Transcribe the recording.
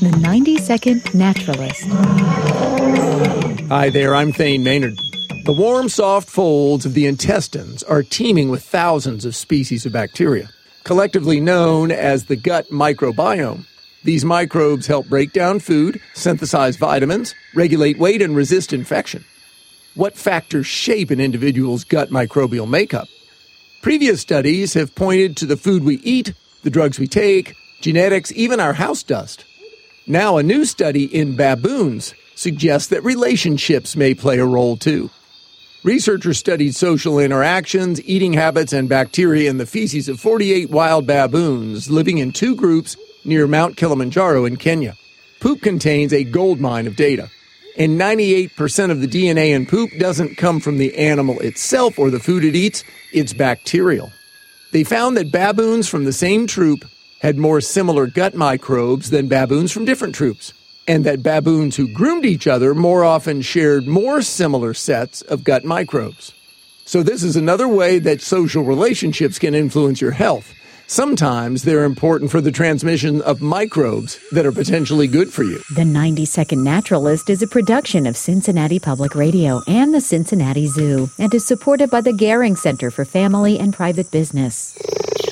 The 90-Second Naturalist. Hi there, I'm Thane Maynard. The warm, soft folds of the intestines are teeming with thousands of species of bacteria, collectively known as the gut microbiome. These microbes help break down food, synthesize vitamins, regulate weight, and resist infection. What factors shape an individual's gut microbial makeup? Previous studies have pointed to the food we eat, the drugs we take, genetics, even our house dust. Now, a new study in baboons suggests that relationships may play a role too. Researchers studied social interactions, eating habits, and bacteria in the feces of 48 wild baboons living in two groups near Mount Kilimanjaro in Kenya. Poop contains a goldmine of data, and 98% of the DNA in poop doesn't come from the animal itself or the food it eats, it's bacterial. They found that baboons from the same troop had more similar gut microbes than baboons from different troops, and that baboons who groomed each other more often shared more similar sets of gut microbes. So this is another way that social relationships can influence your health. Sometimes they're important for the transmission of microbes that are potentially good for you. The 90-Second Naturalist is a production of Cincinnati Public Radio and the Cincinnati Zoo and is supported by the Gehring Center for Family and Private Business.